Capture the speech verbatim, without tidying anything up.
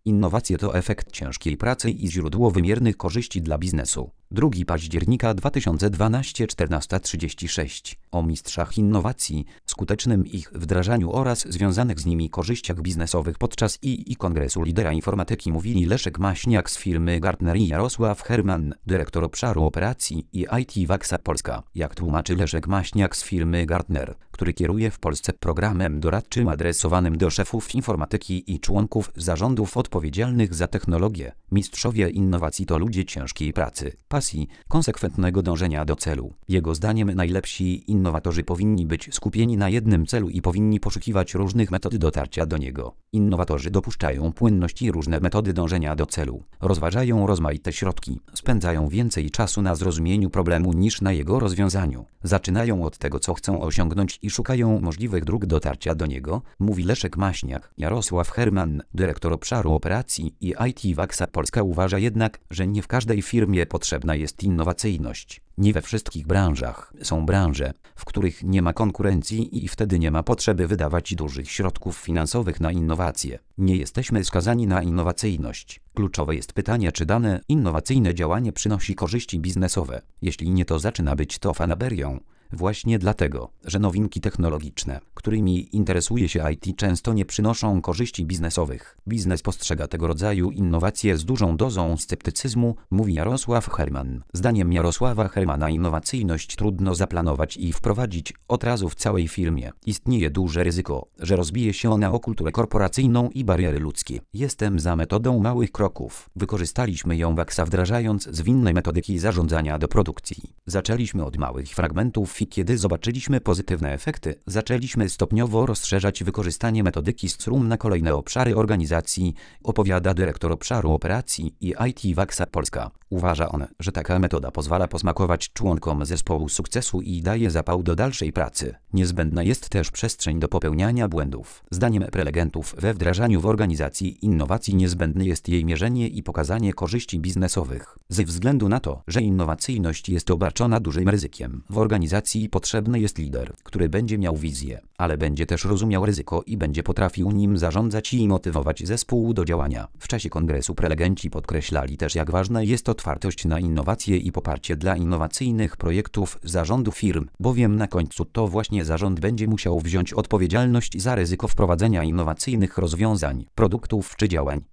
Innowacje to efekt ciężkiej pracy i źródło wymiernych korzyści dla biznesu. drugiego października dwa tysiące dwunastego, czternasta trzydzieści sześć. O mistrzach innowacji, skutecznym ich wdrażaniu oraz związanych z nimi korzyściach biznesowych podczas I I Kongresu Lidera Informatyki mówili Leszek Maśniak z firmy Gartner i Jarosław Herman, dyrektor obszaru operacji i I T Vaxa Polska. Jak tłumaczy Leszek Maśniak z firmy Gartner, który kieruje w Polsce programem doradczym adresowanym do szefów informatyki i członków zarządów odpowiedzialnych za technologię, mistrzowie innowacji to ludzie ciężkiej pracy, pasji, konsekwentnego dążenia do celu. Jego zdaniem najlepsi innowatorzy powinni być skupieni na jednym celu i powinni poszukiwać różnych metod dotarcia do niego. Innowatorzy dopuszczają płynność i różne metody dążenia do celu, rozważają rozmaite środki, spędzają więcej czasu na zrozumieniu problemu niż na jego rozwiązaniu. Zaczynają od tego, co chcą osiągnąć i szukają możliwych dróg dotarcia do niego, mówi Leszek Maśniak. Jarosław Herman, dyrektor obszaru operacji i I T Vaxa Polska uważa jednak, że nie w każdej firmie potrzebna jest innowacyjność. Nie we wszystkich branżach. Są branże, w których nie ma konkurencji i wtedy nie ma potrzeby wydawać dużych środków finansowych na innowacje. Nie jesteśmy skazani na innowacyjność. Kluczowe jest pytanie, czy dane innowacyjne działanie przynosi korzyści biznesowe. Jeśli nie, to zaczyna być to fanaberią. Właśnie dlatego, że nowinki technologiczne, którymi interesuje się I T, często nie przynoszą korzyści biznesowych. Biznes postrzega tego rodzaju innowacje z dużą dozą sceptycyzmu, mówi Jarosław Herman. Zdaniem Jarosława Hermana innowacyjność trudno zaplanować i wprowadzić od razu w całej firmie. Istnieje duże ryzyko, że rozbije się ona o kulturę korporacyjną i bariery ludzkie. Jestem za metodą małych kroków. Wykorzystaliśmy ją Vaxa wdrażając zwinne metodyki zarządzania do produkcji. Zaczęliśmy od małych fragmentów i kiedy zobaczyliśmy pozytywne efekty, zaczęliśmy stopniowo rozszerzać wykorzystanie metodyki Scrum na kolejne obszary organizacji, opowiada dyrektor obszaru operacji i I T Vaxa Polska. Uważa on, że taka metoda pozwala posmakować członkom zespołu sukcesu i daje zapał do dalszej pracy. Niezbędna jest też przestrzeń do popełniania błędów. Zdaniem prelegentów we wdrażaniu w organizacji innowacji niezbędne jest jej mierzenie i pokazanie korzyści biznesowych. Ze względu na to, że innowacyjność jest obarczona dużym ryzykiem, w organizacji potrzebny jest lider, który będzie miał wizję, ale będzie też rozumiał ryzyko i będzie potrafił nim zarządzać i motywować zespół do działania. W czasie kongresu prelegenci podkreślali też, jak ważna jest otwartość na innowacje i poparcie dla innowacyjnych projektów zarządu firm, bowiem na końcu to właśnie zarząd będzie musiał wziąć odpowiedzialność za ryzyko wprowadzenia innowacyjnych rozwiązań, produktów czy działań.